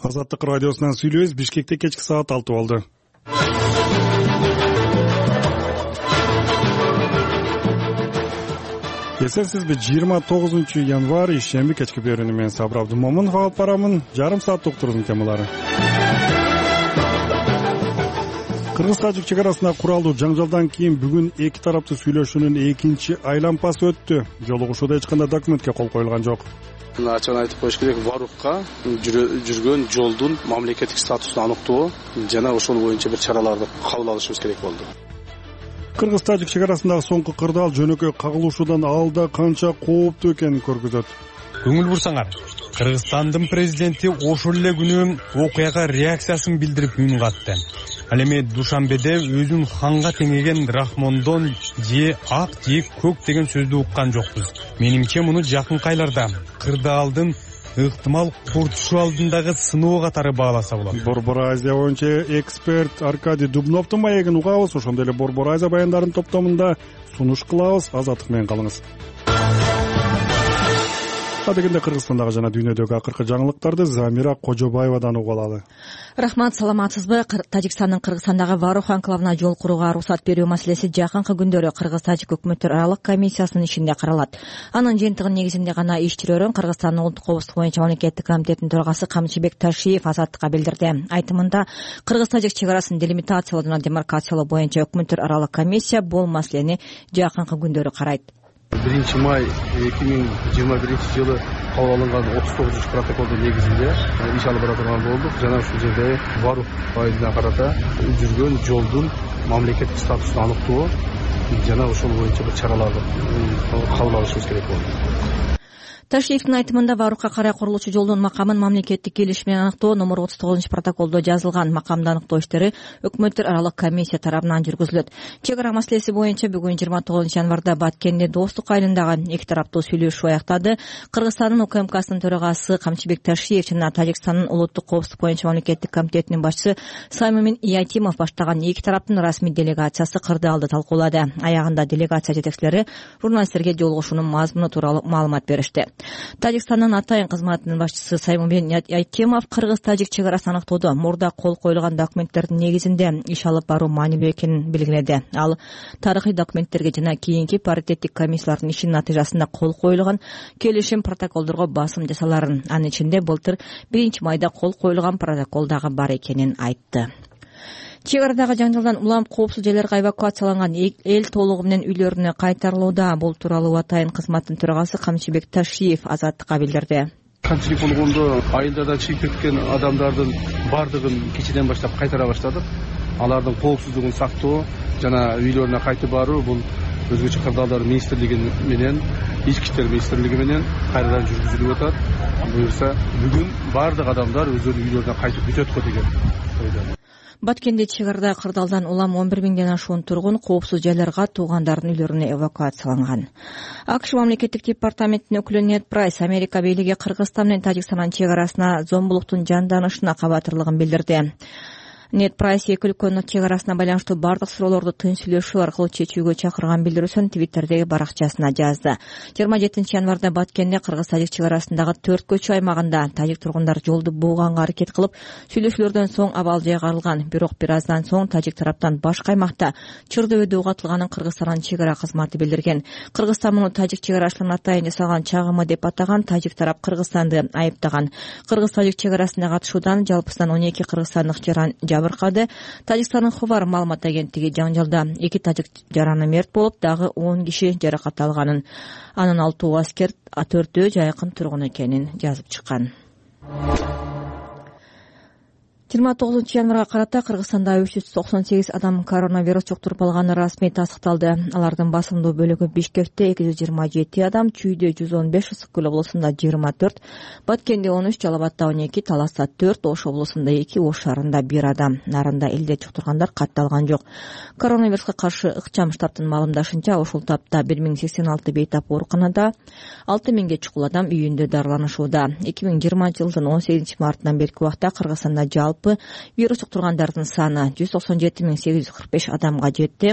Азаттык радиосунан сүйлөбүз. Бишкекте кечки саат 6 болду. Эсенсизби, 29 январь ишемби кечки берүүнү мен Сабыр Абдымомунов алып барамын. Жарым саат уктурдун темалары. Кыргыз-Тажик чек арасында куралдуу жаңжалдан кийин бүгүн эки тараптуу сүйлөшүүнүн экинчи айланпасы өттү. Жолугушууда эч кандай документке кол коюлган жок. Ачыгын айтып коюш керек, Варукка жүргөн жолдун мамлекеттик статусун аныктоо жана ошол боюнча бир чараларды кабыл алышыбыз керек болду. Кыргыз-Тажик чек арасындагы соңку кырдаал жөнөкөй кагылышуудан алда канча кооптуу экенин көргөзөт. Көңүл бурсаңар, Кыргызстандын президенти ошол эле күнү окуяга реакциясын билдирип үн катты. Ал эми Душанбеде өзүн ханга теңеген Рахмондон же ак же көк деген сөздү уккан жокпуз. Менимче муну жакынкы айларда кырдаалдын ыктымал куртушу алдындагы сыноо катары бааласа болот. Борбор Азия боюнча эксперт Аркадий Дубновдун маегин угабыз. Ошондой эле Борбор Азия баяндарын топтомунда сунуш кылабыз. Азаттык менен калыңыз. Адегенде Кыргызстандагы жана дүйнөдөгү акыркы жаңылыктарды Замира Кожобаевадан угуп алалы. Рахмат, саламатсызбы? Тажикстандын Кыргызстандагы Варух анклавына жол курууга уруксат берүү маселеси жакынкы күндөрү Кыргыз-Тажик өкмөттөр аралык комиссиясынын ишинде каралат. Анын жыйынтыгынын негизинде гана иш жүрөрүн Кыргызстандын улуттук коопсуздук боюнча мамлекеттик комитетинин төрагасы Камчыбек Ташиев Азаттыкка билдирди. Айтымында, Кыргыз-Тажик чек арасын делимитациялоо жана демаркациялоо боюнча өкмөттөр аралык комиссия бул маселени жакынкы күндөрү карайт. 1 май 2021 кабыл алынган 39 протоколдун негизинде иш алып бара турган болдук. Жана ушул жерде Варух айылына карата жүргөн жолдун мамлекеттик статусун аныктоо жана ошол боюнча бир чараларды кабыл алышыбыз керек болду. Ташиевдин айтымында Варукка карай курулуучу жолдун макамын мамлекеттик келишим менен аныктоо номер 39 протоколдо жазылган. Макамды аныктоо иштери өкмөттөр аралык комиссия тарабынан жүргүзүлөт. Чек ара маселеси боюнча бүгүн 29 январда Баткенде Достук айылындагы эки тараптуу сүйлөшүү аяктады. Кыргызстандын УКМКсынын төрагасы Камчыбек Ташиев жана Тажикстандын улуттук коопсуздук боюнча мамлекеттик комитетинин башчысы Саймумин Иятимов баштаган эки тараптын расмий делегациясы кырдаалды талкуулады. Аягында делегация жетекчилери журналисттерге жолугушуунун мазмуну тууралуу маалымат беришти. Тажикстандын атайын кызматынын башчысы Саймумин Иятимов Кыргыз-Тажик чек арасын аныктоодо мурда кол коюлган документтердин негизинде иш алып баруу маанилүү экенин белгиледи. Ал тарыхый документтерге жана кийинки паритеттик комиссиялардын ишинин натыйжасында кол коюлган келишим протоколдорго басым жасаларын, анын ичинде былтыр 1 майда кол коюлган протокол дагы бар экенин айтты. Чек арадагы жаңжалдан улам коопсуз жерлерге эвакуацияланган эл толугу менен үйлөрүнө кайтарылууда. Бул тууралуу атайын кызматтын төрагасы Камчыбек Ташиев Азаттыкка билдирди. Канчылык болгондо айылдарда чыгып кеткен адамдардын бардыгын кечеден баштап кайтара баштадык. Алардын коопсуздугун сактоо жана үйлөрүнө кайтып баруу бул өзгөчө кырдаалдар министрлиги менен, ички иштер министрлиги менен кайрадан жүргүзүлүп атат. Буюрса бүгүн бардык адамдар өздөрүнүн үйлөрүнө кайтып бүтөт го деген ойдомун. Баткенде чек арада кырдаалдан улам 11 миңден ашуун тургун коопсуз жайларга туугандардын үйлөрүнө эвакуацияланган. АКШ мамлекеттик департаментинин өкүлү Нед Прайс Америка бийлиги Кыргызстан менен Тажикстандын чек арасына зомбулуктун жанданышына кабатырлыгын билдирди. Нед Прайс эки өлкөнүн чек арасына байланыштуу бардык суроолорду тынч сүйлөшүү аркылуу чечүүгө чакырган билдирүүсүн Твиттердеги баракчасына жазды. 27 январда Баткенде Кыргыз-Тажик чек арасындагы 4 көчө аймагында тажик тургундар жолду бууганга аракет кылып, сүйлөшүүлөрдөн соң абал жайгарылган. Бирок бир аздан соң тажик тараптан башка аймакта чыр-дөбөдө угатылганын Кыргызстандын чек ара кызматы билдирген. Кыргызстан муну тажик чек арачыларынын атайын жасалган чагымы деп атаган. Тажик тарап Кыргызстанды айыптаган. Кыргыз-Тажик чек арасына катышуудан жалпысынан 12 кыргызстандык жабыркады. Тажикстандын Хубар маалымат агенттиги жаңжалда 2 тажик жараны мерт болуп, дагы 10 киши жаракат алганын, анын 6 аскер, 4 жайкын тургун экенин жазып чыккан. 29 январга карата Кыргызстанда 398 адам коронавирус жуктуруп алганы расмий тастыкталды. Алардын басымдуу бөлүгү Бишкекте 227 адам, Чүйдө 115, Ысык Көл облусунда 24, Баткенде 13, Жалал Абадда 12, Таласта 4, Ош облусунда 2, Ош шаарында 1 адам. Нарында илдет жуктургандар катталган жок. Коронавируска каршы ыкчам штабтын маалымдашынча, ошол тапта 1086 бейтап ооруканада, 6000ге чукул адам үйүндө дарыланышууда. 2020 жылдын 18 мартынан берки убакта Кыргызстанда жалпы жалпы вирус жуктургандардын саны 197.845 адамга жетти.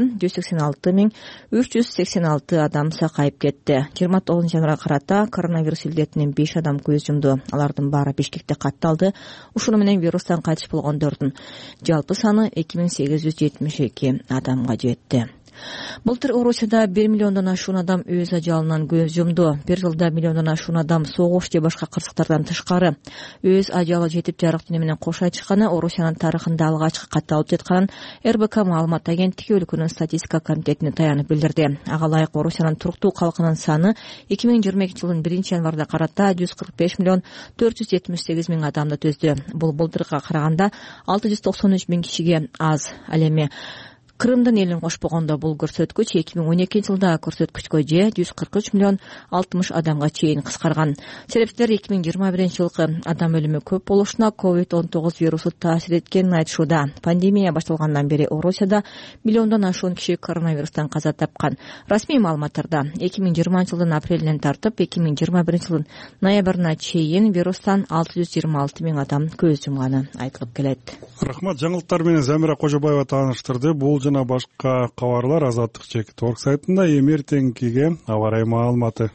186.386 адам сакайып кетти. 29 январга карата коронавирус илдетинен 5 адам көз жумду. Алардын баары Бишкекте катталды. Ушуну менен вирустан кайтыш болгондордун жалпы саны 2872 адамга жетти. Былтыр Орусияда 1 миллиондон ашуун адам өз ажалынан көз жумду. Бир жылда миллиондон ашуун адам согуш же башка кырсыктардан тышкары өз ажалы жетип жарыктоо менен кош айтышканы Орусиянын тарыхында алгачкы катталып жатканын РБК маалымат агенттиги өлкөнүн статистика комитетине таянып билдирди. Ага ылайык Орусиянын туруктуу калкынын саны 2022 жылдын 1 январда карата 145.478 миң адамды түздү. Бул былтыркыга караганда 693 миң кишиге аз. Ал эми Кырымдын элин кошпогондо бул көрсөткүч 2012 жылда көрсөткүчкө же 143.060 адамга чейин кыскарган. Серепчилер 2021 жылкы адам өлүмү көп болушуна COVID-19 вирусу таасир эткенин айтышууда. Пандемия башталгандан бери Орусияда миллиондон ашуун киши коронавирустан каза тапкан. Расмий маалыматтарда 2020 жылдын апрелинен тартып 2021 жылдын ноябрына чейин вирустан 626 миң адам көз жумганы айтылып келет. Рахмат, жаңылыктар менен Замира Кожобаева тааныштырды. Бул жана башка кабарлар Азаттык /Org сайтында. Эми эртеңкиге аба ырайы маалыматы.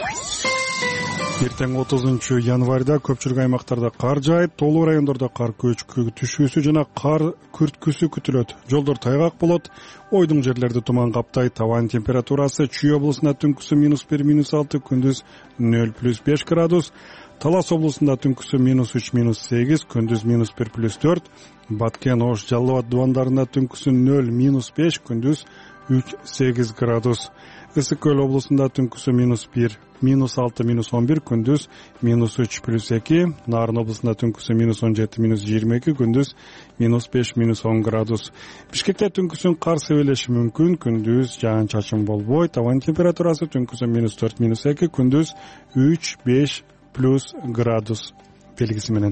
Эртең 30 январда көпчүлүк аймактарда кар жаайт, тоолуу райондордо кар түшүүсү жана кар күрткүсү күтүлөт. Жолдор тайгак болот, ойдуң жерлерди туман каптайт. Абанын температурасы Чүй облусунда түнкүсү -1, -6, күндүз 0+5 градус. Талас облусунда түнкүсү -3, -8, күндүз -1, +4. Баткен, Ош, Жалал Абад дубандарында түнкүсү 0, -5, күндүз 3-8 градус. Ысык Көл облусунда түнкүсү -1, -6, -11, күндүз -3, +2. Нарын облусунда түнкүсү -17, -22, күндүз -5, -10 градус. Бишкекте түнкүсүн кар себелеши мүмкүн, күндүз жаан-чачын болбойт. Абанын температурасы түнкүсү -4, -2, күндүз 3-5 градус белгиси менен.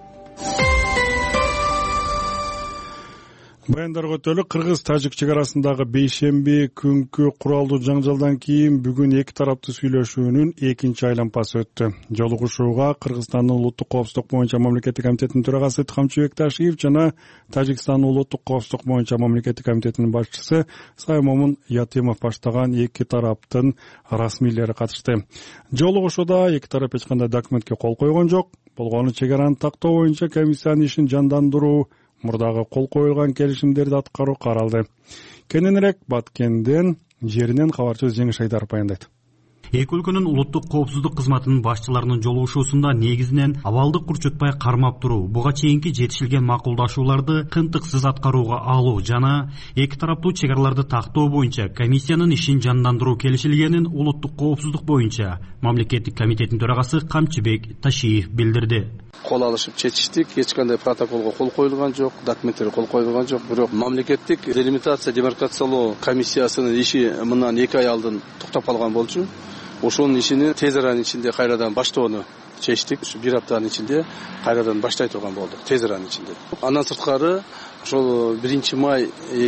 Баяндарга өтөлү. Кыргыз-Тажик чек арасындагы бейшемби күnkү куралдуу жаңжалдан кийин бүгүн эки тараптуу сүйлөшүүнүн экинчи айланпасы өттү. Жолугушууга Кыргызстандын улуттук коопсуздук боюнча мамлекеттик комитетинин төрагасы Итхам Бекташиев жана Тажикстандын улуттук коопсуздук боюнча мамлекеттик комитетинин башчысы Саймомун Ятимов баштаган эки тараптын расмийлери катышты. Жолугушууда эки тарап эч кандай документке кол койгон жок. Болгону чек араны тактоо боюнча комиссиянын ишин жандандыруу, мурдагы кол коюлган келишимдерди аткаруу каралды. Кененирээк Баткенден жеринен кабарчыбыз Жеңиш Айдаров баяндайт. Эки өлкөнүн улуттук коопсуздук кызматынын башчыларынын жолугушуусунда негизинен абалды курчутпай кармап туруу, буга чейинки жетишилген макулдашууларды кынтыксыз аткарууга алуу жана эки тараптуу чек араларды тактоо боюнча комиссиянын ишин жандандыруу келишилгенин улуттук коопсуздук боюнча мамлекеттик комитеттин төрагасы Камчыбек Ташиев билдирди. Кол алышып чечиштик, эч кандай протоколго кол коюлган жок, документтерге кол коюлган жок. Бирок мамлекеттик делимитация демаркациялоо комиссиясынын иши мындан 2 ай алдын токтоп калган болчу. Ошонун ишини тез аранын ичинде кайрадан баштоону чечтик. Ушу 1 аптанын ичинде кайрадан баштай турган болдук, тез аранын ичинде. Андан сырткары ошол 1 май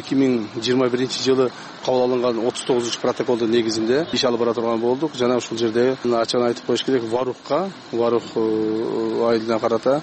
2021 жылы кабыл алынган 39 протоколдун негизинде иш алып бара турган болдук. Жана ушул жерде ачык айтып коюш керек, Варух айылына карата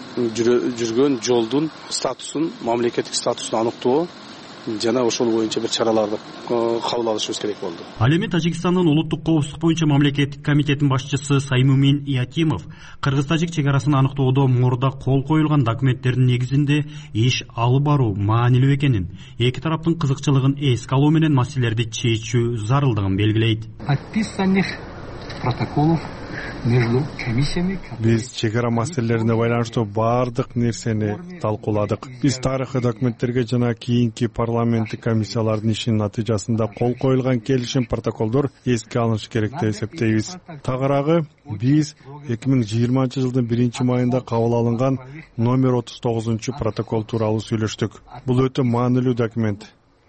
жүргөн жолдун статусун, мамлекеттик статусун аныктоо жана ошол боюнча бир чараларды кабыл алышыбыз керек болду. Ал эми Тажикстандын улуттук коопсуздук боюнча мамлекеттик комитетинин башчысы Саймомун Ятимов Кыргыз-Тажик чек арасын аныктоодо мурда кол коюлган документтердин негизинде иш алып баруу маанилүү экенин, эки тараптын кызыкчылыгын эске алуу менен маселелерди чечүү зарылдыгын белгилейт. Подписанных протоколов между комиссиями. Биз чек ара маселелерине байланыштуу баардык нерсени талкууладык. Биз тарыхый документтерге жана кийинки парламенттик комиссиялардын ишинин натыйжасында кол коюлган келишим протоколдор эске алынышы керек деп эсептейбиз. Тагыраагы биз 2020 жылдын 1 майында кабыл алынган номер 39 протокол тууралуу сүйлөштүк. Бул өтө маанилүү документ.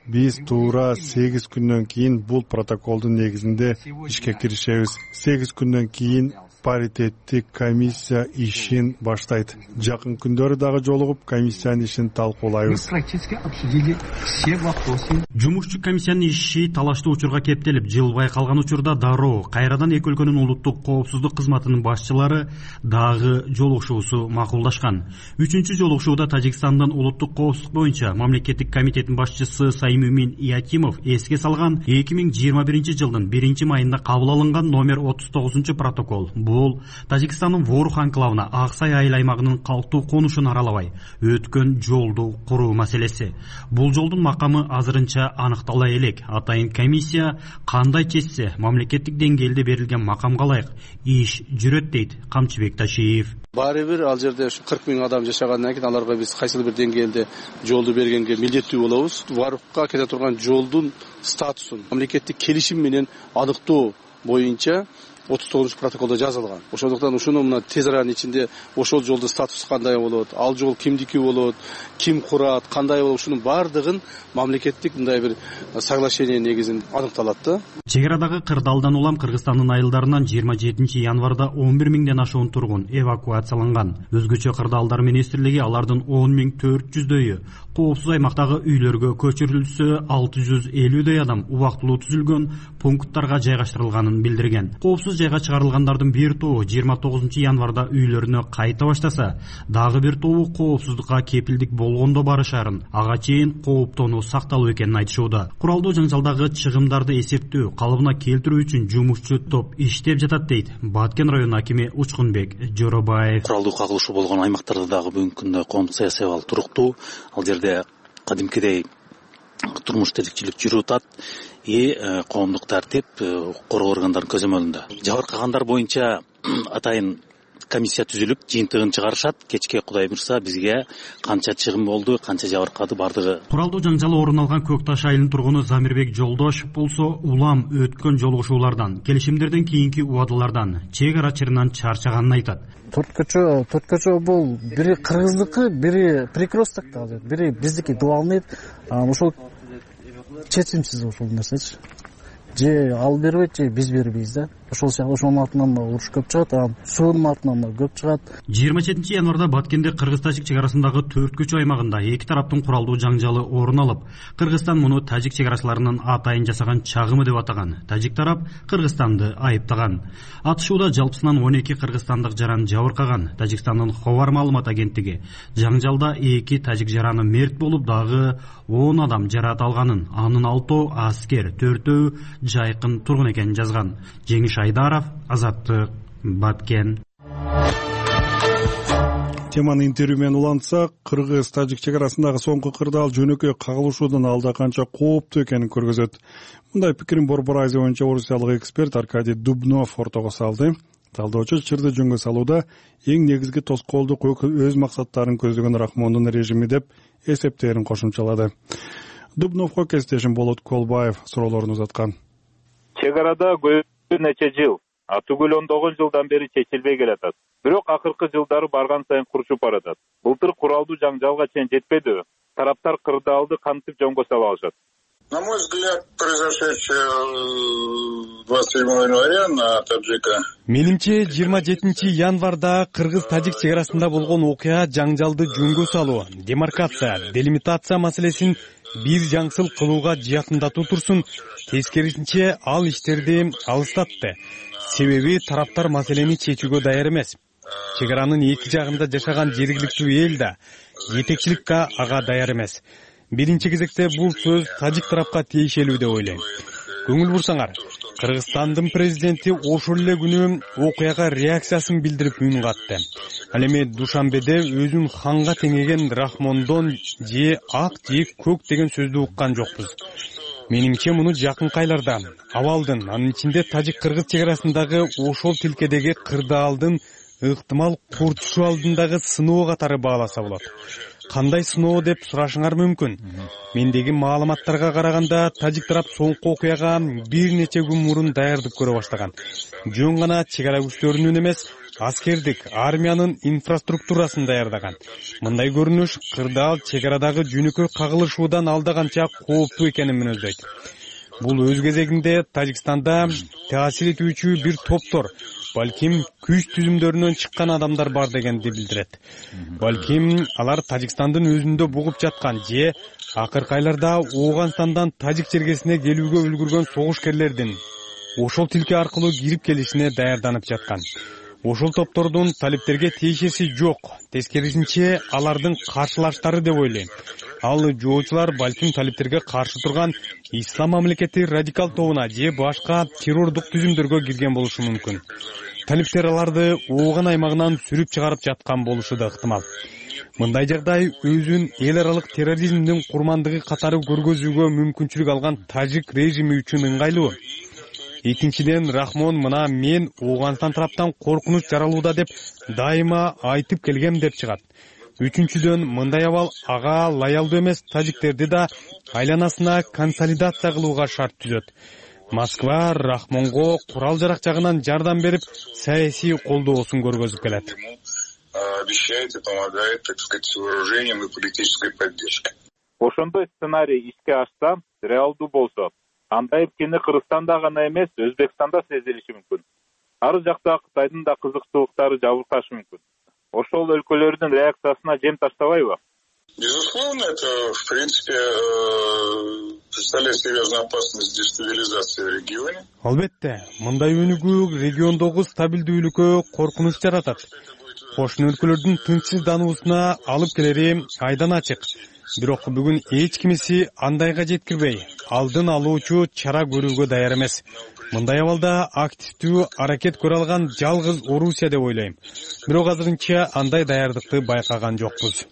Биз туура 8 күндөн кийин бул протоколдун негизинде ишке киришебиз. 8 күндөн кийин паритеттик комиссия ишин баштайт. Жакын күндөрү дагы жолугуп комиссиянын ишин талкуулайбыз. Практически обсудили все вопросы. Жумушчу комиссиянын иши талаштуу учурга кептелип, жылбай калган учурда дароо кайрадан эки өлкөнүн улуттук коопсуздук кызматынын башчылары дагы жолугушуусу макулдашкан. 3-чү жолугушууда Тажикстандын улуттук коопсуздук боюнча мамлекеттик комитеттин башчысы Саймумин Якимов эске салган 2021-жылдын 1-майында кабыл алынган номер 39 протокол. Бул Тажикстандын Ворух анклавына Аксай айыл аймагынын калктуу конушун аралабай өткөн жолду куруу маселеси. Бул жолдун макамы азырынча аныктала элек. Атайын комиссия кандай чечсе, мамлекеттик деңгээлде берилген макамга ылайык иш жүрөт дейт Камчыбек Ташиев. Баары бир ал жерде 40 000 адам жашагандан кийин аларга биз кайсыл бир деңгээлде жолду бергенге милдеттүү болобуз. Варукка кете турган жолдун статусун мамлекеттик келишим менен аныктоо боюнча 39 протоколда жазылган. Ошондуктан ушуну мына тез аранын ичинде ошол жолдун статусу кандай болот, ал жол кимдики болот, ким курат, кандай болот, ушунун баардыгын мамлекеттик мындай бир соглашение негизинде аныкталат да. Чек арадагы кырдаалдан улам Кыргызстандын айылдарынан 27 январда 11 000ден ашуун тургун эвакуацияланган. Өзгөчө кырдаалдар министрлиги алардын 10 400дөйү коопсуз аймактагы үйлөргө көчүрүлсө, 650дөй адам убактылуу түзүлгөн пункттарга жайгаштырылганын билдирген. Коопсуз жайга чыгарылгандардын бир тобу 29 январда үйлөрүнө кайта баштаса, дагы бир тобу коопсуздукка кепилдик болгондо барышарын, ага чейин кооптонуу сакталуу экенин айтышууда. Куралдуу жаңжалдагы чыгымдарды эсептөө, калыбына келтирүү үчүн жумушчу топ иштеп жатат дейт Баткен районунун акими Учкунбек Жоробаев. Куралдуу кагылышы болгон аймактарда дагы бүгүнкү күндө коомдук саясий абал туруктуу. Ал жерде кадимкидей турмуш тиричилик жүрүп атат. Коомдук тартип коргоо органдарынын көзөмөлүндө. Жабыркагандар боюнча атайын комиссия түзүлүп, жыйынтыгын чыгарышат. Кечке Кудай буйрса бизге канча чыгым болду, канча жабыркады бардыгы. Куралдуу жаңжалы орун алган Көк Таш айылынын тургуну Замирбек Жолдошев болсо, улам өткөн жолугушуулардан, келишимдерден кийинки убадалардан, чек ара чырынан чарчаганын айтат. Төрткөчө бул бири кыргыздыкы, бири прикросток да, бири биздики дуалный. Ошол чечимсиз ошол нерсечи. Же ал бербейт, же биз бербейбиз да. Ошонун артынан уруш көп чыгат, суунун артынан көп чыгат. 27 январда Баткенде Кыргыз-Тажик чек арасындагы 4 аймагында эки тараптын куралдуу жаңжалы орун алып, Кыргызстан муну тажик чек арачыларынын атайын жасаган чагымы деп атаган. Тажик тарап Кыргызстанды айыптаган. Атышууда жалпысынан 12 кыргызстандык жаран жабыркаган. Тажикстандын Ховар маалымат агенттиги жаңжалда 2 тажик жараны мерт болуп, дагы 10 адам жараат алганын, анын 6 аскер, 4 жайкын тургун экенин жазган. Жеңиш Айдаров, Азаттык, Баткен. Теманы интервью менен улантсак, Кыргыз-Тажик чек арасындагы соңку кырдаал жөнөкөй кагылышуудан алда канча кооптуу экенин көргөзөт. Мындай пикирин Борбор Азия боюнча орусиялык эксперт Аркадий Дубнов ортого салды. Талдоочу чырды жөнгө салууда эң негизги тоскоолдук өз максаттарын көздөгөн Рахмондун режими деп эсептерин кошумчалады. Дубновго кесиптешим Болот Колбаев суроолорун узаткан. Чек арада нече жыл, түгүл 19 жылдан бери чечилбей келатат. Бирок акыркы жылдары барган сайын курчуп баратат. Былтыр куралдуу жаңжалга чейин жетпеди. Тараптар кырдаалды кантип жөнгө сала алышат? На мой взгляд, произошедшее 27 января на Таджика. Менимче 27 январда Кыргыз-Тажик чек арасында болгон окуя жаңжалды жөнгө салуу, демаркация, делимитация маселесин бир жаңсыл кылууга жакындатуу турсун, тескерисинче ал иштерди алыстатты. Себеби тараптар маселени чечүүгө даяр эмес. Чек аранын эки жагында жашаган жергиликтүү эл да жетекчиликке ага даяр эмес. Биринчи кезекте бул сөз тажик тарапка тиешелүү деп ойлойм. Көңүл бурсаңар, Кыргызстандын президенти ошол эле күнү окуяга реакциясын билдирип үн катты. Ал эми Душанбеде өзүн ханга теңеген Рахмондон же ак же көк деген сөздү уккан жокпуз. Менимче муну жакынкы айларда абалдын, анын ичинде тажик-кыргыз чек арасындагы ошол тилкедеги кырдаалдын ыктымал курчушуу алдындагы сыноо катары бааласа болот. Кандай сыноо деп сурашыңар мүмкүн. Мендеги маалыматтарга караганда тажик тарап соңку окуяга бир нече күн мурун даярдык көрө баштаган. Жөн гана чек ара күчтөрүнүн эмес, аскердик, армиянын инфраструктурасын даярдаган. Мындай көрүнүш кырдаал чек арадагы жөнөкөй кагылышуудан алда канча кооптуу экенин мүнөздөйт. Бул өз кезегинде Тажикстанда таасир этүүчү бир топтор, балким күч түзүмдөрүнөн чыккан адамдар бар дегенди билдирет. Балким алар Тажикстандын өзүндө бугуп жаткан же акыркы айларда Ооганстандан Тажик жергесине келүүгө үлгүргөн согушкерлердин ошол тилке аркылуу кирип келишине даярданып жаткан. Ошол топтордун талиптерге тиешеси жок, тескерисинче алардын каршылаштары деп ойлойм. Ал жоочулар балким талиптерге каршы турган Ислам мамлекети радикал тобуна же башка террордук түзүмдөргө кирген болушу мүмкүн. Талиптер аларды Ооган аймагынан сүрүп чыгарып жаткан болушу да ыктымал. Мындай жагдай өзүн эл аралык терроризмдин курмандыгы катары көргөзүүгө мүмкүнчүлүк алган тажик режими үчүн ыңгайлуу. Экинчиден, Рахмон мына мен Ооганстан тараптан коркунуч жаралууда деп дайыма айтып келгем деп чыгат. Үчүнчүдөн, мындай абал ага лаялдуу эмес тажиктерди да айланасына консолидация кылууга шарт түзөт. Москва Рахмонго курал жарак жагынан жардам берип, саясий колдоосун көргөзүп келет. Обещает и помогает, так сказать, вооружением и политической поддержкой. Ошондой сценарий ишке ашса, реалдуу болсо, анда эркини Кыргызстанда гана эмес, Өзбекстанда сезилиши мүмкүн. Ар жакта Кытайдын да кызыкчылыктары жабыркашы мүмкүн. Ошол өлкөлөрдүн реакциясына жем таштабайбы? Безусловно, это, в принципе, представляет серьезную опасность дестабилизации в регионе. Албетте, мындай өнүгүү региондогу стабилдүүлүккө коркунуч жаратат. Кошуна өлкөлөрдүн тынчсыздануусуна алып келери айдан ачык. Бирок бүгүн эч кимиси андайга жеткирбей, алдын алуучу чара көрүүгө даяр эмес. Мындай абалда активдүү аракет көрө алган жалгыз Орусия деп ойлойм. Бирок азырынча андай даярдыкты байкаган жокпуз.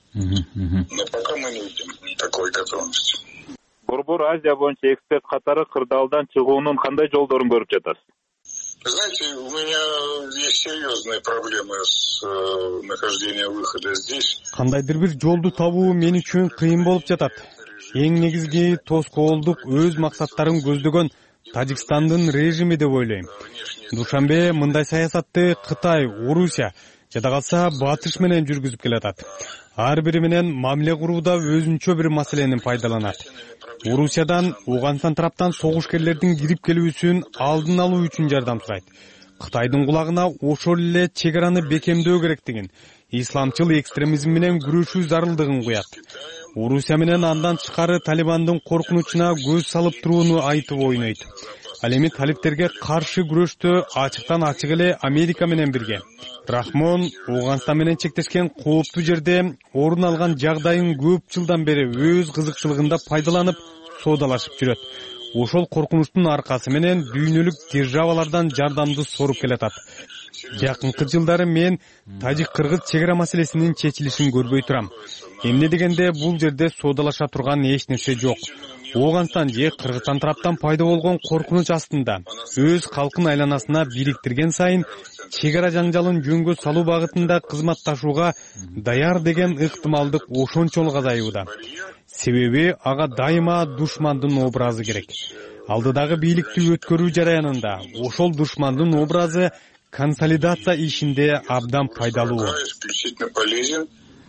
Но пока мы не видим такой готовности. Борбор Азия боюнча эксперт катары кырдаалдан чыгуунун кандай жолдорун көрүп жатасыз? Знаете, у меня есть серьезные проблемы с нахождением выхода здесь. Кандайдыр бир жолду табуу мен үчүн кыйын болуп жатат. Эң негизги тоскоолдук өз максаттарын көздөгөн Тажикстандын режими деп ойлойм. Душанбе мындай саясатты Кытай, Орусия, жада калса Батыш менен жүргүзүп келатат. Ар бири менен мамиле курууда өзүнчө бир маселени пайдаланат. Орусиядан Ооганстан тараптан согушкерлердин кирип келүүсүн алдын алуу үчүн жардам сурайт. Кытайдын кулагына ошол эле чек араны бекемдөө керектигин, исламчыл экстремизм менен күрөшүү зарылдыгын куят. Орусия менен андан тышкары Талибандын коркунучуна көз салып турууну айтып ойнойт. Ал эми талиптерге каршы күрөштө ачыктан ачык эле Америка менен бирге. Рахмон Ооганстан менен чектешкен кооптуу жерде орун алган жагдайын көп жылдан бери өз кызыкчылыгында пайдаланып соодалашып жүрөт. Ошол коркунучтун аркасы менен дүйнөлүк державалардан жардамды соруп келатат. Жакынкы жылдары мен тажик-кыргыз чек ара маселесинин чечилишин көрбөй турам. Эмне дегенде бул жерде соодалаша турган эч нерсе жок. Ооганстан же Кыргызстан тараптан пайда болгон коркунуч астында өз калкын айланасына бириктирген сайын чек ара жаңжалын жөнгө салуу багытында кызматташууга даяр деген ыктымалдык ошончолук азаюуда. Себеби ага дайыма душмандын образы керек. Алдыдагы бийликти өткөрүү жараянында ошол душмандын образы консолидация ишинде абдан пайдалуу. Исключительно полезен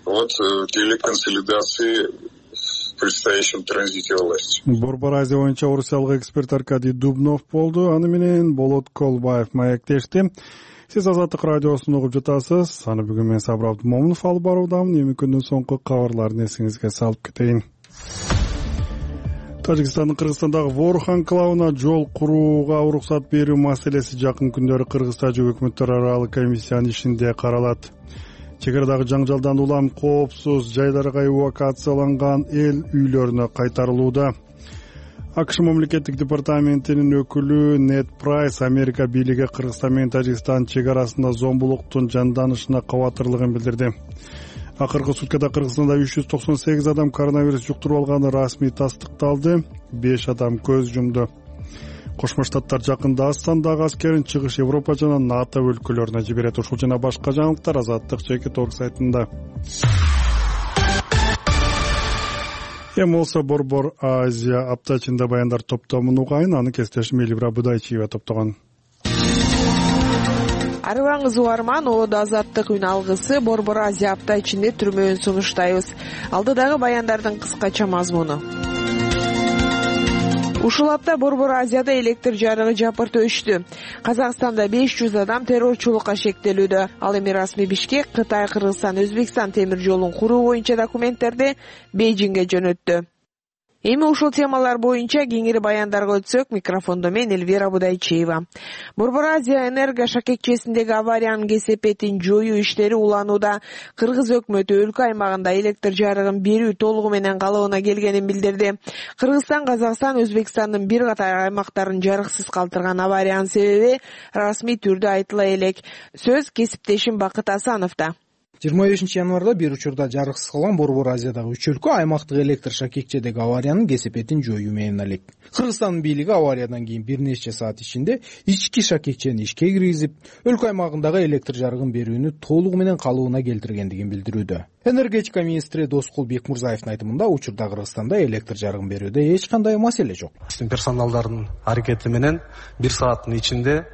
для консолидации в предстоящем транзите власти. Борбор Азия боюнча орусиялык эксперт Аркадий Дубнов болду. Аны менен Болот Колбаев маектешти. Сиз Азаттык радиосун угуп жатасыз. Аны бүгүн мен Сабыр Абдымомунов алып баруудамын. Эми күндүн соңку кабарларын эсиңизге салып кетейин. Тажикстандын Кыргызстандагы Ворох анклавына жол курууга уруксат берүү маселеси жакын күндөрү Кыргыз-Тажик өкмөттөр аралык комиссиянын ишинде каралат. Чек арадагы жаңжалдан улам коопсуз жайларга эвакуацияланган эл үйлөрүнө кайтарылууда. АКШ мамлекеттик департаментинин өкүлү Нед Прайс Америка бийлиги Кыргызстан менен Тажикстан чек арасында зомбулуктун жанданышына кабатырлыгын билдирди. Акыркы суткада Кыргызстанда 398 адам коронавирус жуктуруп алганы расмий тастыкталды, 5 адам көз жумду. Кошмо Штаттар жакында аз сандагы аскерин чыгыш Европа жана НАТО өлкөлөрүнө жиберет. Ушул жана башка жаңылыктар Азаттык Чекит.орг сайтында. Эми болсо Борбор Азия апта ичинде баяндар топтомун угайын, аны кесиптешим Элибра Будайчиева топтогон. Арыбаңыз угарман, Оодо Азаттык үн алгысы Борбор Азия апта ичинде түрмөөн сунуштайбыз. Алдыдагы баяндардын кыскача мазмуну. Ушул апта Борбор Азияда электр жарыгы жапырт өчтү. Казакстанда 500 адам террорчулукка шектелүүдө. Ал эми расмий Бишкек Кытай, Кыргызстан, Өзбекстан темир жолун куруу боюнча документтерди Бейжиңге жөнөттү. Эми ушул темалар боюнча кеңири баяндарга өтсөк, микрофондо мен Эльвира Будайчиева. Борбор Азия энерго шакекчесиндеги авариянын кесепетин жоюу иштери уланууда. Кыргыз өкмөтү өлкө аймагында электр жарыгын берүү толугу менен калыбына келгенин билдирди. Кыргызстан, Казакстан, Өзбекстандын бир катар аймактарын жарыксыз калтырган авариянын себеби расмий түрдө айтыла элек. Сөз кесиптешим Бакыт Асановдо. 25 январда бир учурда жарыксыз калган Борбор Азиядагы 3 өлкө аймактык электр шакекчедеги авариянын кесепетин жоюу менен алек. Кыргызстандын бийлиги авариядан кийин бир нече саат ичинде ички шакекчени ишке киргизип, өлкө аймагындагы электр жарыгын берүүнү толугу менен калыбына келтиргендигин билдирүүдө. Энергетика министри Доскул Бекмурзаевдин айтымында учурда Кыргызстанда электр жарыгын берүүдө эч кандай маселе жок. Персоналдардын аракети менен бир сааттын ичинде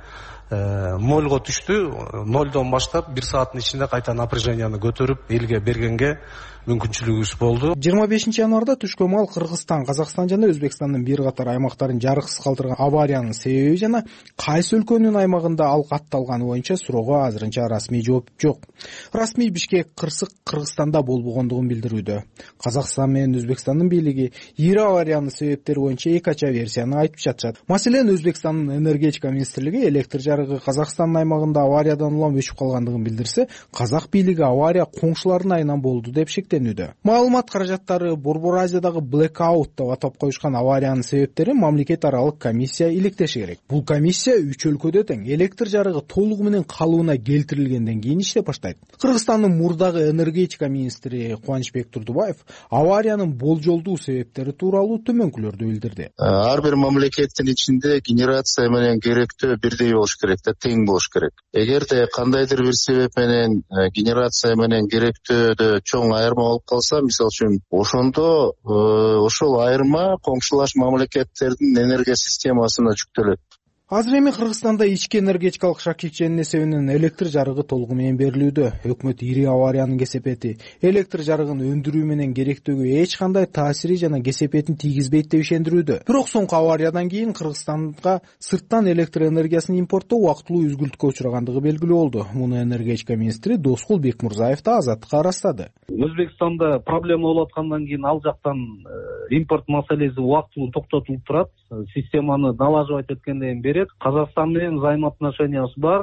нольго түштү. Нольдон баштап бир сааттын ичинде кайта напряженияны көтөрүп элге бергенге мүмкүнчүлүгүбүз болду. 25 январда түшкө мал Кыргызстан, Казакстан жана Өзбекстандын бир катар аймактарын жарыксыз калтырган авариянын себеби жана кайсы өлкөнүн аймагында ал катталганы боюнча суроого азырынча расмий жооп жок. Расмий Бишкек кырсык Кыргызстанда болбогондугун билдирүүдө. Казакстан менен Өзбекстандын бийлиги ири авариянын себептери боюнча эки ача версияны айтып жатышат. Маселен, Өзбекстандын энергетика министрлиги электр жарыгы Казакстандын аймагында авариядан улам өчүп калгандыгын билдирсе, казак бийлиги авария коңшулардын айынан болду деп шектенүүдө. Маалымат каражаттары Борбор Азиядагы blackout деп атап коюшкан авариянын себептерин мамлекет аралык комиссия иликтеши керек. Бул комиссия 3 өлкөдө тең электр жарыгы толугу менен калыбына келтирилгенден кийин иштеп баштайт. Кыргызстандын мурдагы энергетика министри Кубанычбек Турдубаев авариянын болжолдуу себептери тууралуу төмөнкүлөрдү билдирди. Ар бир мамлекеттин ичинде генерация менен керектөө бирдей болуш керек да, тең болуш керек. Эгерде кандайдыр бир себеп менен генерация менен керектөөдө чоң айырма болуп калса, мисалы үчүн, ошондо ошол айырма коңшулаш мамлекеттердин энергия системасына жүктөлөт. Азыр эми Кыргызстанда ички энергетикалык шакекченин эсебинен электр жарыгы толугу менен берилүүдө. Өкмөт ири авариянын кесепети электр жарыгын өндүрүү менен керектөөгө эч кандай таасири жана кесепетин тийгизбейт деп ишендирүүдө. Бирок соңку авариядан кийин Кыргызстанга сырттан электр энергиясын импорттоо убактылуу үзгүлтүккө учурагандыгы белгилүү болду. Муну энергетика министри Доскул Бекмурзаев да Азаттыкка ырастады. Өзбекстанда проблема болуп аткандан кийин ал жактан импорт маселеси убактылуу токтотулуп турат. Системаны налаживать эткенден бери Казакстан менен взаимоотношениясы бар.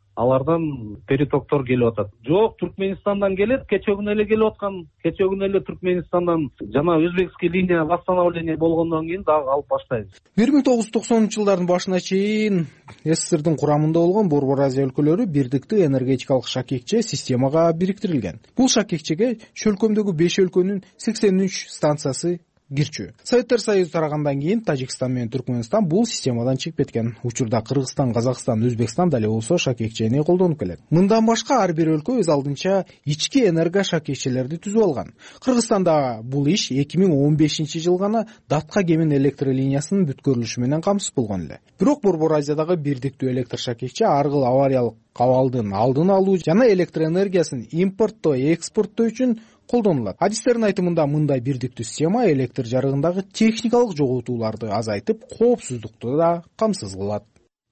Алардан перетоктор келип атат. Жок, Туркменистандан келет, кече күнү эле келип аткан. Кече күнү эле Туркменистандан жана өзбекский линия восстановление болгондон кийин дагы алып баштайбыз. 1990-жылдардын башына чейин СССРдин курамында болгон Борбор Азия өлкөлөрү бирдиктүү энергетикалык шакекче системага бириктирилген. Бул шакекчеге чөлкөмдөгү 5 өлкөнүн 83 станциясы кирчү. Советтер Союзу тарагандан кийин Тажикстан менен Түркмөнстан бул системадан чыгып кеткен. Учурда Кыргызстан, Казакстан, Өзбекстан дале болсо шакекчени колдонуп келет. Мындан башка ар бир өлкө өз алдынча ички энерго шакекчелерди түзүп алган. Кыргызстанда бул иш 2015-жылы гана Датка кемин электр линиясынын бүткөрүлүшү менен камсыз болгон эле. Бирок Борбор Азиядагы бирдиктүү электр шакекче ар кыл авариялык кабалдын алдын алуу жана электр энергиясын импорттоо, экспорттоо үчүн колдонулат. Адистердин айтымында мындай бирдиктүү система электр жарыгындагы техникалык жоготууларды азайтып, коопсуздукту да камсыз кылат.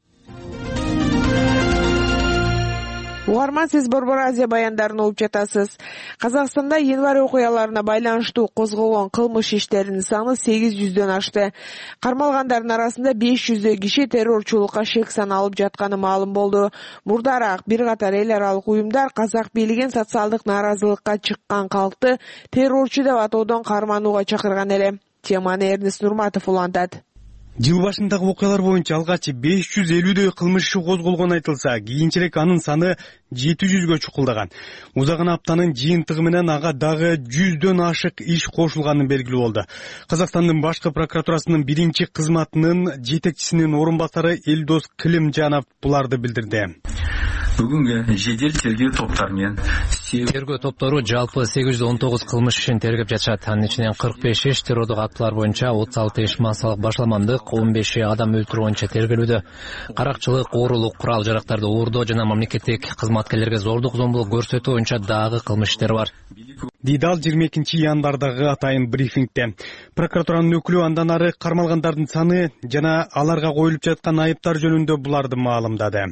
Угарман, сиз Борбор Азия баяндарын угуп жатасыз. Казакстанда январь окуяларына байланыштуу козголгон кылмыш иштеринин саны 800дөн ашты. Кармалгандардын арасында 500 киши террорчулукка шек саналып жатканы маалым болду. Мурдараак бир катар эл аралык уюмдар казак бийлигин социалдык нааразылыкка чыккан калкты террорчу деп атоодон карманууга чакырган эле. Теманы Эрнест Нурматов улантат. Жыл башындагы окуялар боюнча алгач 550дөй кылмыш иши козголгон айтылса, кийинчерээк анын саны 700гө чукулдаган. Узаган аптанын жыйынтыгы менен ага дагы 100дөн ашык иш кошулганы белгилүү болду. Казакстандын башкы прокуратурасынын биринчи кызматынын жетекчисинин орун басары Элдос Килимжанов буларды билдирди. бүгүнкү жедел тергөө топтары менен тергөө топтору жалпы 819 кылмыш ишин тергеп жатышат. Анын ичинен 45 иш террордук актылар боюнча, 36 иш массалык башаламандык, 15 адам өлтүрүү боюнча тергелүүдө. Каракчылык, оорулук, курал жарактарды уурдоо жана мамлекеттик кызматкерлерге зордук зомбулук көрсөтүү боюнча дагы кылмыш иштери бар. Дидал 22 яндардагы атайын брифингде. Прокуратуранын өкүлү андан ары кармалгандардын саны жана аларга коюлуп жаткан айыптар жөнүндө буларды маалымдады.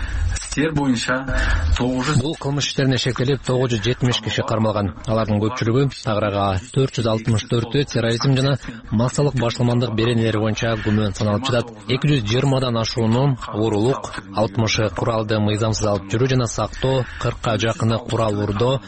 Бул кылмыш иштерине шектелип 970 киши кармалган. Алардын көпчүлүгү тагырага 464 терроризм жана массалык башаламандык беренелери боюнча күмөн саналып жатат. 220 ашууну оорулук, 60 куралды мыйзамсыз алып жүрүү жана сактоо, 40 жакыны курал уурдоо,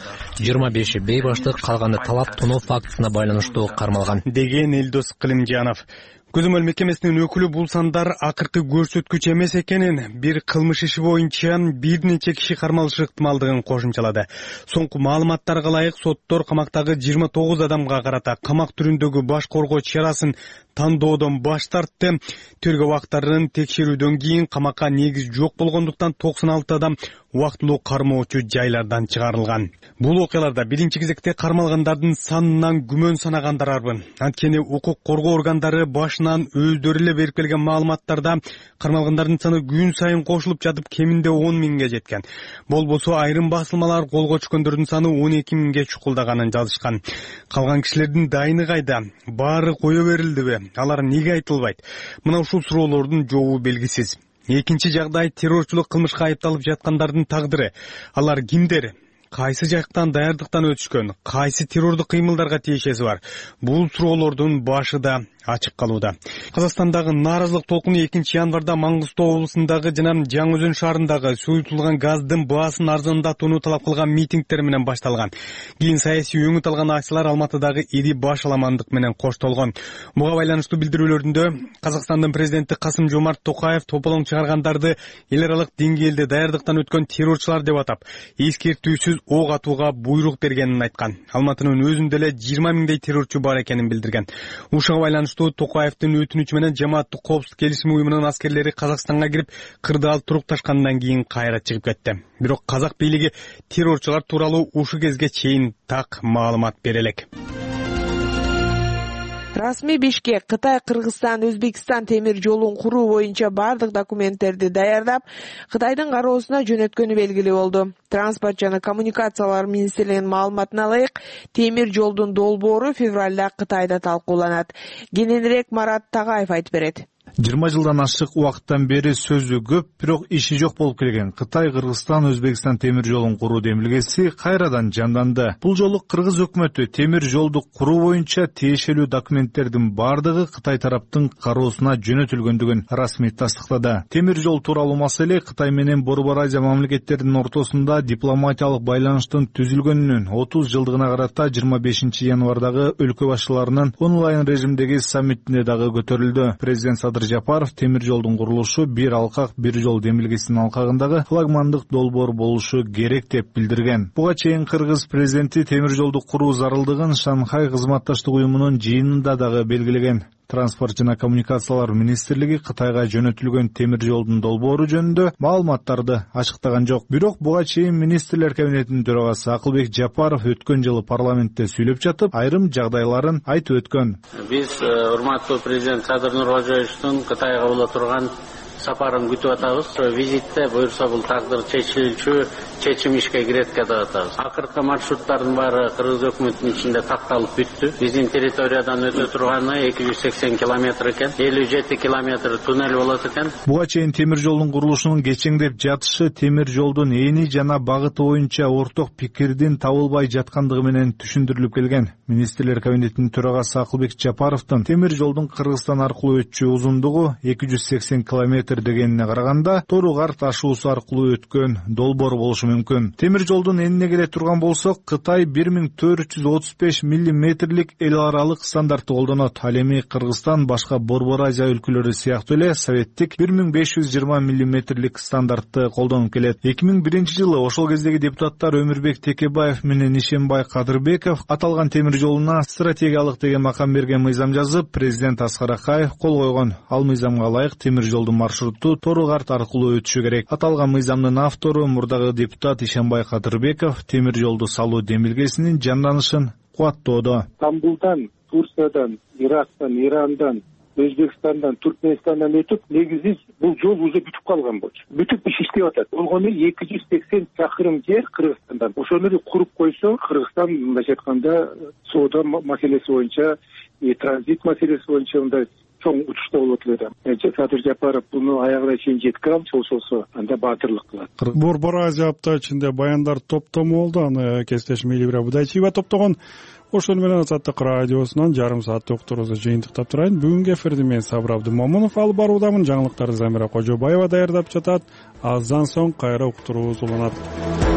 25 бейбаштык, калганы талап тоноо фактысына байланыштуу кармалган, деген Элдос Кылымжанов. Көзөмөл мекемесинин өкүлү бул сандар акыркы көрсөткүч эмес экенин, бир кылмыш иши боюнча бир нече киши кармалышы ыктымалдыгын кошумчалады. Соңку маалыматтарга ылайык соттор камактагы 29 адамга карата камак түрүндөгү баш коргоо чарасын тандоодон баш тартты. Тергөө убактарын текшерүүдөн кийин камакка негиз жок болгондуктан 96 адам убактылуу кармоочу жайлардан чыгарылган. Бул окуяларда биринчи кезекте кармалгандардын санынан күмөн санагандар арбын. Анткени укук коргоо органдары башынан өздөрү эле берип келген маалыматтарда кармалгандардын саны күн сайын кошулуп жатып кеминде 10 миңге жеткен. Болбосо айрым басылмалар колго түшкөндөрдүн саны 12 миңге чукулдаганын жазышкан. Калган кишилердин дайыны кайда? Баары кое берилдиби? Алар неге айтылбайт? Мына ушул суроолордун жообу белгисиз. Экинчи жагдай террорчулук кылмышка айыпталып жаткандардын тагдыры. Алар кимдер? Кайсы жактан даярдыктан өтүшкөн? Кайсы террордук кыймылдарга тиешеси бар? Бул суроолордун башы да ачык калууда. Казакстандагы нааразылык толкуну 2-январда Маңгыстоо облусундагы жана Жаңы Өзөн шаарындагы суютулган газдын баасын арзандатууну талап кылган митингдер менен башталган. Кийин саясий өңүт алган акчылар Алматыдагы ири башаламандык менен коштолгон. Буга байланыштуу билдирүүлөрүндө Казакстандын президенти Касым-Жомарт Токаев тополоң чыгаргандарды эл аралык деңгээлде даярдыктан өткөн террорчулар деп атап, эскертүүсүз ок атууга буйрук бергенин айткан. Алматынын өзүндө эле 20 миңдей террорчу бар экенин билдирген. Ушуга байланыштуу Токаевдин өтүнүчү менен Жамааттык коопсуздук келишими уюмунун аскерлери Казакстанга кирип, кырды алып турукташкандан кийин кайра чыгып кетти. Бирок казак бийлиги террорчулар тууралуу ушу кезге чейин так маалымат бере элек. Расмий Бишкек Кытай, Кыргызстан, Өзбекстан темир жолун куруу боюнча бардык документтерди даярдап, Кытайдын кароосуна жөнөткөнү белгилүү болду. Транспорт жана коммуникациялар министрлигинин маалыматына ылайык, темир жолдун долбоору февралда Кытайда талкууланат. Кененирээк Марат Тагаев айтып берет. 20 жылдан ашык убакыттан бери сөзү көп, бирок иши жок болуп келген Кытай, Кыргызстан, Өзбекстан темир жолун куруу демилгеси кайрадан жанданды. Бул жолу Кыргыз өкмөтү темир жолду куруу боюнча тиешелүү документтердин бардыгы Кытай тараптын кароосуна жөнөтүлгөндүгүн расмий тастыктады. Темир жол тууралуу маселе Кытай менен Борбор Азия мамлекеттеринин ортосунда дипломатиялык байланыштын түзүлгөнүнүн 30 жылдыгына карата 25 январдагы өлкө башчыларынын онлайн режимдеги саммитинде дагы көтөрүлдү. Президент Жапаров темир жолдун курулушу бир алкак бир жол демилгесинин алкагындагы флагмандык долбоор болушу керек деп билдирген. Буга чейин Кыргыз президенти темир жолду куруу зарылдыгын Шанхай кызматташтык уюмунун жыйынында дагы белгилеген. Транспорт жана коммуникациялар министрлиги Кытайга жөнөтүлгөн темир жолдун долбоору жөнүндө маалыматтарды ачыктаган жок. Бирок буга чейин министрлер кабинетинин төрагасы Акылбек Жапаров өткөн жылы парламентте сүйлөп жатып, айрым жагдайларын айтып өткөн. Биз урматтуу президент Садыр Нурбашевичтин Кытайга боло турган сапарын күтүп атабыз. Визитте буюрса бул тагдыр чечилүүчү чечим ишке кирет деп атабыз. Акыркы маршруттардын баары Кыргыз өкмөтүнүн ичинде такталып бүттү. Биздин территориядан өтө турганы 280 километр экен. 57 километр туннель болот экен. Буга чейин темир жолдун курулушунун кечеңдеп жатышы темир жолдун эни жана багыты боюнча орток пикирдин табылбай жаткандыгы менен түшүндүрүлүп келген. Министрлер кабинетинин төрагасы Акылбек Жапаровдун темир жолдун Кыргызстан аркылуу өтчү узундугу 280 километр дегенине караганда Тору-Кар ташуусу аркылуу өткөн долбоор болушу мүмкүн. Темир жолдун энине келе турган болсок, Кытай 1435 миллиметрлик эл аралык стандартты колдонот. Ал эми Кыргызстан башка Борбор Азия өлкөлөрү сыяктуу эле советтик 1520 миллиметрлик стандартты колдонуп келет. 2001 жылы ошол кездеги депутаттар Өмүрбек Текебаев менен Ишенбай Кадырбеков аталган темир жолуна стратегиялык деген макам берген мыйзам жазып, президент Аскар Акаев кол койгон. Ал мыйзамга ылайык темир жолдун маршруту маршрутту тору карт аркылуу өтүшү керек. Аталган мыйзамдын автору мурдагы депутат Ишенбай Кадырбеков темир жолду салуу демилгесинин жанданышын кубаттоодо. Стамбулдан, Турциядан, Ирактан, Ирандан, Өзбекстандан, Түркменистандан өтүп, негизи бул жол уже бүтүп калган болчу. Бүтүп иш иштеп атат. Болгону 280 чакырым жер Кыргызстандан. Ошону куруп койсо, Кыргызстан мындайча айтканда соода маселеси боюнча, транзит маселеси боюнча мындай чоң учушта болот эле. Садыр Жапаров буну аягына чейин жеткире алчу болсо, анда баатырлык кылат. Борбор Азия апта ичинде баяндар топтому болду. Аны кесиптешим Элибира Будайчиева топтогон. Ошону менен Азаттык радиосунан жарым сааттык уктуруубузду жыйынтыктап турайын. Бүгүнкү эфирди мен Сабыр Абдымомунов алып баруудамын. Жаңылыктарды Замира Кожобаева даярдап жатат. Аздан соң кайра уктуруубуз уланат.